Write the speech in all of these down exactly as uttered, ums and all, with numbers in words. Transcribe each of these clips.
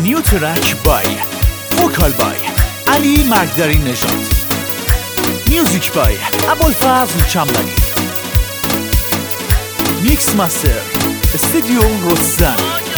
نیو ترک بای وکال بای علی مرگداری نژاد، میوزیک بای ابوالفضل چنبری، میکس مستر استودیو رستم.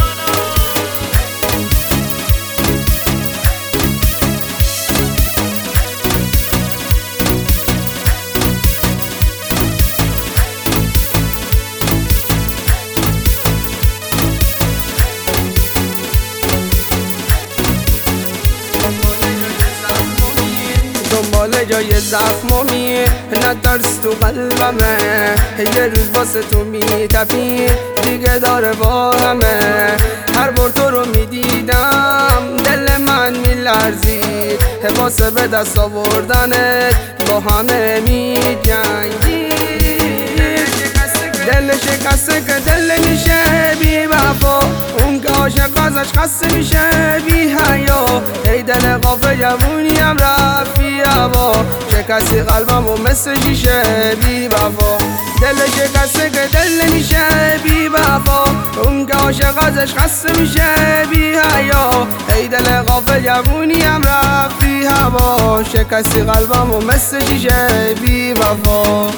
دنبال جای زخمومی نترس تو قلبمه، یه روز واسه تو میتپی دیگه داره بارمه. هر بار تو رو میدیدم دل من میلرزید، واسه به دست آوردنت با همه میجنگی. دل شکسته که دل میشه بی وفا، اون که عاشق ازش خسته میشه بی حیا. ای دل قافه جوونیم رفتی هوا، شکستی قلبمو مثل شیشه بی وفا. دل شکسته که دل میشه بی وفا، اون که عاشق ازش خسته میشه بی حیا. ای دل قافه جوونیم رفتی هوا، شکستی قلبمو مثل شیشه بی وفا.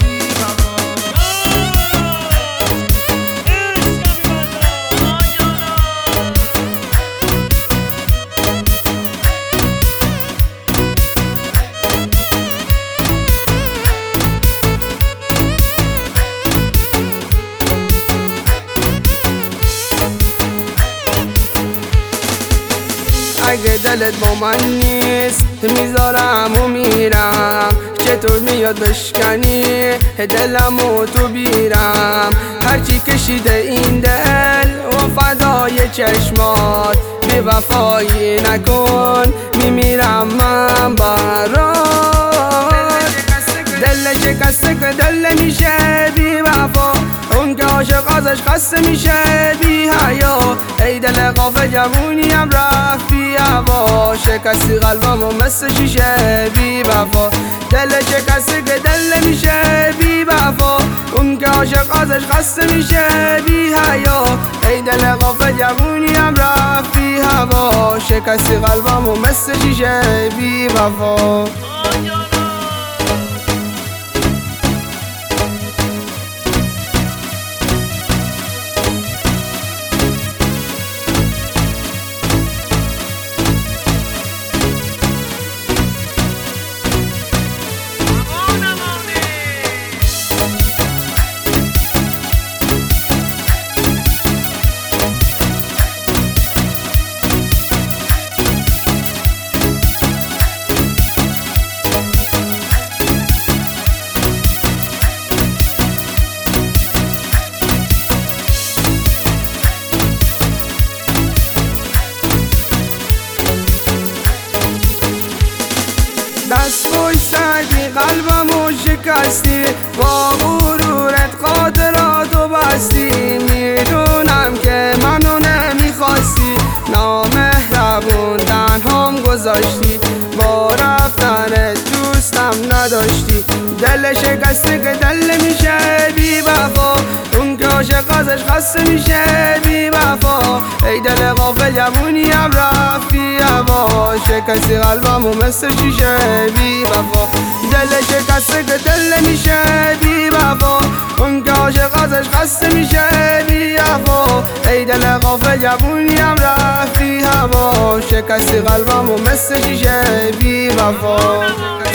اگه دلت با من نیست میذارم و میرم، چطور میاد بشکنی دلمو تو بیرم. هرچی کشیده این دل و فدای چشمات، بی وفایی نکن میمیرم من برات. دل شکسته که دل میشه بی وفا، اون که عاشق ازش خسته میشه بی حیا. ای دل قافه جوونیم رفتی هوا، شکستی قلبمو مثل شیشه بی وفا. دل شکسته که دل میشه بی وفا، اون که عاشق ازش خسته میشه بی حیا. ای دل قافه جوونیم رفتی هوا، شکستی قلبمو مثل شیشه بی وفا. دست پشت سردی قلبمو شکستی، با غرورت خاطراتو بستی. میدونم که منو نمیخواستی، نامهربون تنهام گذاشتی، با رفتنت دوستم نداشتی. دل شکسته که دل میشه بی وفا، اون که عاشق ازش خسته میشه بی وفا. ای دل قافه جوونیم رفتی هوا، شکستی قلبمو مثل شیشه بی وفا. دل شکسته که دل میشه بی وفا، اون که عاشق ازش خسته میشه بی وفا. ای دل قافه جوونیم رفتی هوا، شکستی قلبمو مثل شیشه بی وفا.